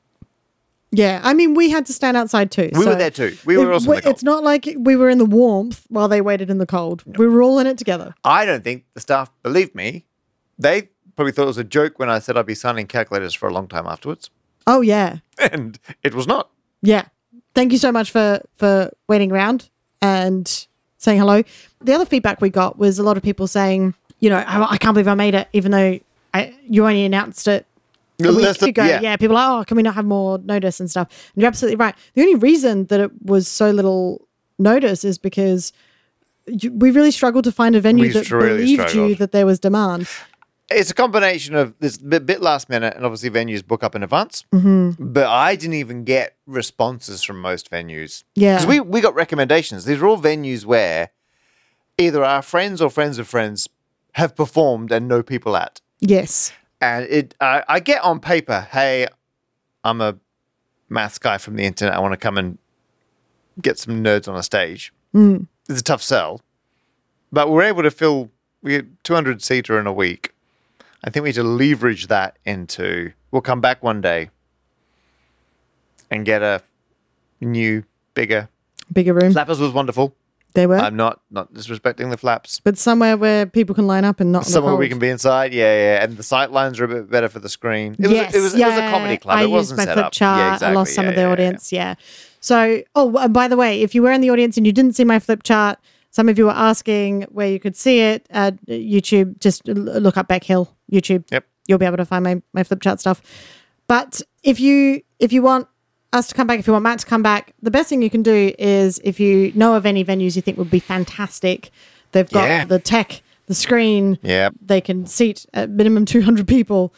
Yeah, I mean, we had to stand outside too. We so were there too. We were it- also in the cold. It's not like we were in the warmth while they waited in the cold. We were all in it together. I don't think the staff believed me. They probably thought it was a joke when I said I'd be signing calculators for a long time afterwards. Oh, yeah. And it was not. Yeah. Thank you so much for for waiting around and saying hello. The other feedback we got was a lot of people saying, you know, I, I can't believe I made it, even though I you only announced it a week That's the- ago. yeah. Yeah. People are like, oh, can we not have more notice and stuff? And you're absolutely right. The only reason that it was so little notice is because you, we really struggled to find a venue We that really believed you struggled. that there was demand. It's a combination of this bit, bit last minute and obviously venues book up in advance. Mm-hmm. But I didn't even get responses from most venues. Yeah. Because we, we got recommendations. These are all venues where either our friends or friends of friends have performed and know people at. Yes. And it, I, I get on paper, hey, I'm a maths guy from the internet. I want to come and get some nerds on a stage. Mm. It's a tough sell. But we're able to fill we had two hundred seater in a week. I think we need to leverage that into, we'll come back one day and get a new, bigger. Bigger room. Flappers was wonderful. They were. I'm not not disrespecting the flaps. but somewhere where people can line up and not in the Somewhere we cold. can be inside, yeah, yeah. And the sight lines are a bit better for the screen. It was, yes, it was, yeah, it was a comedy club. I it used wasn't my set flip up. chart. Yeah, exactly. I lost some yeah, of the yeah, yeah. audience. Yeah. So, oh, and by the way, if you were in the audience and you didn't see my flip chart, some of you were asking where you could see it at YouTube. Just l- look up Beck Hill YouTube. Yep. You'll be able to find my, my flip chart stuff. But if you if you want us to come back, if you want Matt to come back, the best thing you can do is if you know of any venues you think would be fantastic, they've got Yeah. the tech, the screen, Yep. they can seat at minimum two hundred people,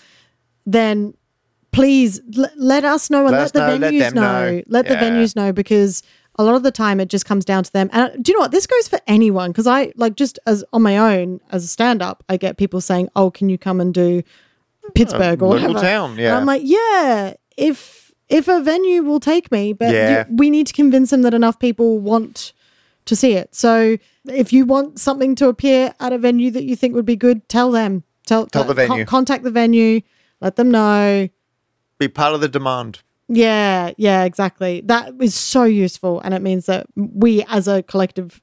then please l- let us know and Let let, us the know, let venues them know. know. Let the Yeah. venues know, because a lot of the time it just comes down to them. And do you know what? This goes for anyone, because I like just as on my own as a stand-up, I get people saying, "Oh, can you come and do Pittsburgh or local whatever?" town, And yeah. I'm like, yeah, if if a venue will take me, but Yeah. you, we need to convince them that enough people want to see it. So if you want something to appear at a venue that you think would be good, tell them. Tell, Tell the con- venue. contact the venue. Let them know. Be part of the demand. Yeah, yeah, exactly. That is so useful, and it means that we, as a collective,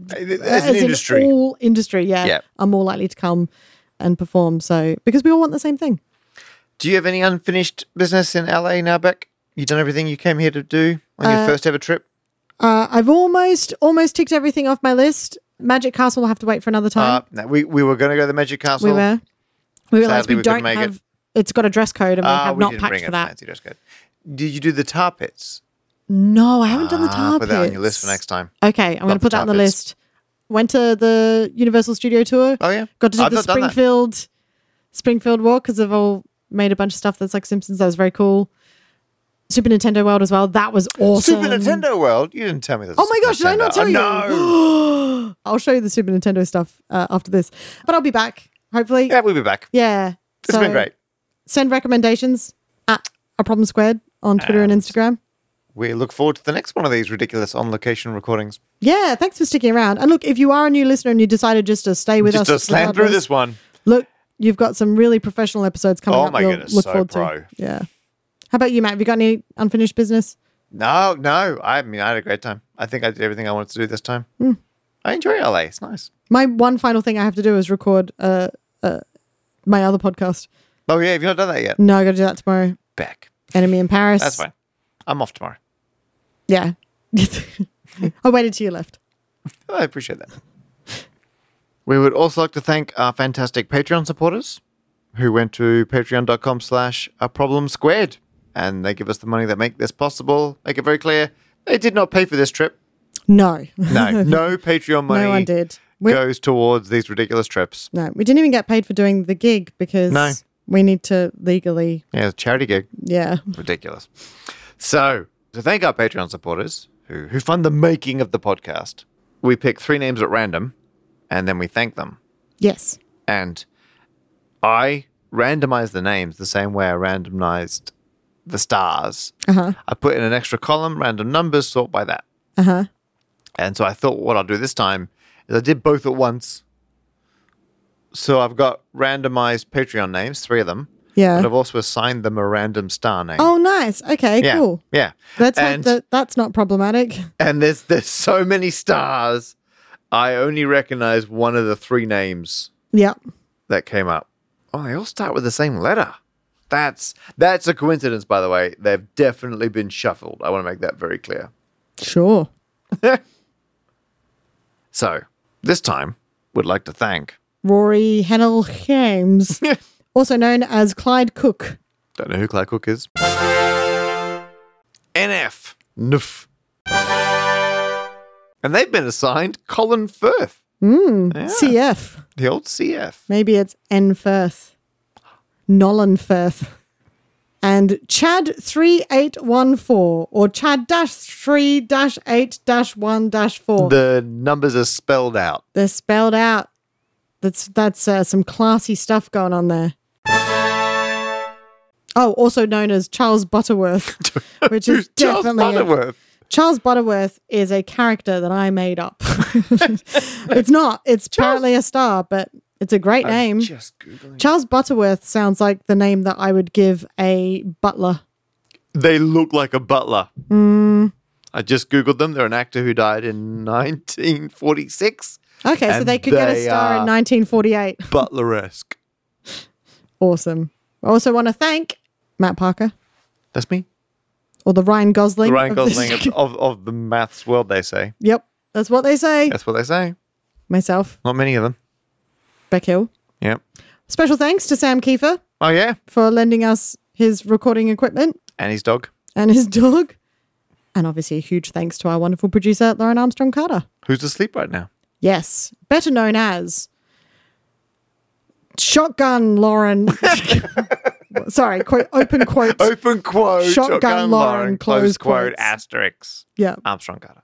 As an in industry. all industry, yeah, Yeah. are more likely to come and perform. So because we all want the same thing. Do you have any unfinished business in L A now, Beck? You done everything you came here to do on your first ever trip? Uh, I've almost almost ticked everything off my list. Magic Castle will have to wait for another time. Uh, no, we, we were going to go to the Magic Castle. we were. We realized Sadly, we, we couldn't don't make it. have. It's got a dress code, and we Ah, have we not didn't packed bring for a that. fancy dress code. Did you do the tar pits? No, I haven't done the Ah, tar put that on your pits. list for next time. Okay, I'm going to Love put the that on the tar pits. list. Went to the Universal Studio Tour. Oh, yeah? Got to do I've the not done that. Springfield Springfield walk because they've all made a bunch of stuff that's like Simpsons. That was very cool. Super Nintendo World as well. That was awesome. Super Nintendo World? You didn't tell me that. Oh my gosh, did I not tell you? Oh, no. I'll show you the Super Nintendo stuff uh, after this. But I'll be back, hopefully. Yeah, we'll be back. Yeah. It's So been great. Send recommendations at A Problem Squared on Twitter and And- Instagram. we look forward to the next one of these ridiculous on-location recordings. Yeah, thanks for sticking around. And look, if you are a new listener and you decided just to stay with Just us, to slam through regardless, this one. Look, you've got some really professional episodes coming Oh up. my you'll goodness, look so forward pro. to. Yeah. How about you, Matt? Have you got any unfinished business? No, no. I mean, I had a great time. I think I did everything I wanted to do this time. Mm. I enjoy L A. It's nice. My one final thing I have to do is record uh, uh, my other podcast. Oh, yeah. Have you not done that yet? No, I got to do that tomorrow. Back. Enemy in Paris. That's fine. I'm off tomorrow. Yeah. I waited till you left. I appreciate that. We would also like to thank our fantastic Patreon supporters who went to patreon.com slash a problem squared, and they give us the money that make this possible. Make it very clear, they did not pay for this trip. No. No, no Patreon money No one did. We, goes towards these ridiculous trips. no, we didn't even get paid for doing the gig because No. we need to legally, Yeah, it's a charity gig. yeah. Ridiculous. So, to thank our Patreon supporters who, who fund the making of the podcast, we pick three names at random, and then we thank them. Yes. And I randomized the names the same way I randomized the stars. Uh-huh. I put in an extra column, random numbers, sort by that. Uh-huh. And so I thought what I'll do this time is I did both at once. So I've got randomized Patreon names, three of them. Yeah. But I've also assigned them a random star name. Oh, nice. Okay, yeah, cool. Yeah. That's and, not, that, that's not problematic. and there's there's so many stars. I only recognize one of the three names Yeah. that came up. Oh, they all start with the same letter. That's that's a coincidence, by the way. They've definitely been shuffled. I want to make that very clear. Sure. So, this time, would like to thank... Rory Hennell James, also known as Clyde Cook. Don't know who Clyde Cook is. N F. Noof. And they've been assigned Colin Firth. Mm, Yeah. C F. The old C F. Maybe it's N Firth. Nolan Firth. And Chad three eight one four or Chad three eight one four. The numbers are spelled out. They're spelled out. That's that's uh, some classy stuff going on there. Oh, also known as Charles Butterworth, which is Charles definitely a- Butterworth. Charles Butterworth is a character that I made up. It's not. It's apparently a star, but it's a great name. I'm just Googling. Charles Butterworth sounds like the name that I would give a butler. They look like a butler. Mm. I just Googled them. They're an actor who died in nineteen forty-six. Okay, so And they could get a they star are in nineteen forty-eight. Butler-esque. Awesome. I also want to thank Matt Parker, That's me. or the Ryan Gosling. The Ryan of this- Gosling of, of, of the maths world, they say. Yep, that's what they say. That's what they say. Myself, Not many of them. Beck Hill. Yep. Special thanks to Sam Kiefer Oh, yeah. for lending us his recording equipment And his dog. and his dog. And obviously a huge thanks to our wonderful producer, Lauren Armstrong Carter. Who's asleep right now? Yes, better known as Shotgun Lauren. Sorry, quote, open quote. Open quote. Shotgun Lauren, close close quote, quotes. asterisk. Yeah. Armstrong Carter.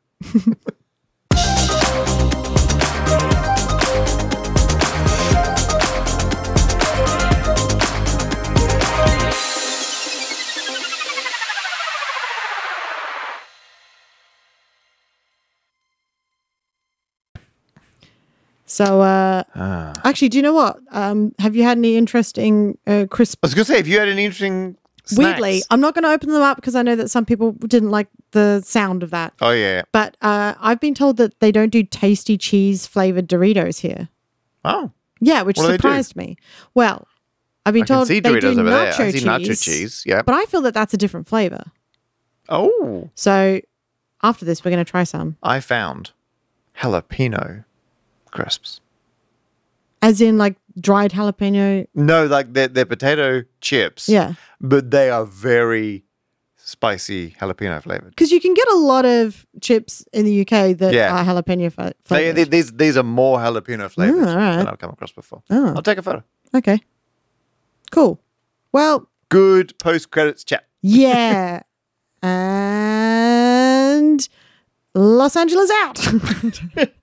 So, uh, Ah. actually, do you know what? Um, have you had any interesting uh, crisp? I was going to say, if you had any interesting snacks. Weirdly, I'm not going to open them up because I know that some people didn't like the sound of that. Oh, yeah. But uh, I've been told that they don't do tasty cheese flavored Doritos here. Oh. Yeah, which What do they do? surprised me. Well, I've been I can told see they Doritos do over there. nacho I see cheese, nacho cheese. Yeah. but I feel that that's a different flavor. Oh. So after this, we're going to try some. I found jalapeno crisps. As in like dried jalapeno. No, like they're, they're potato chips. Yeah. But they are very spicy jalapeno flavored. Because you can get a lot of chips in the U K that Yeah. are jalapeno fa- They, flavored. they- these these are more jalapeno flavored Mm, all right. than I've come across before. Oh. I'll take a photo. Okay. Cool. Well, Good post credits chat. yeah. And Los Angeles out.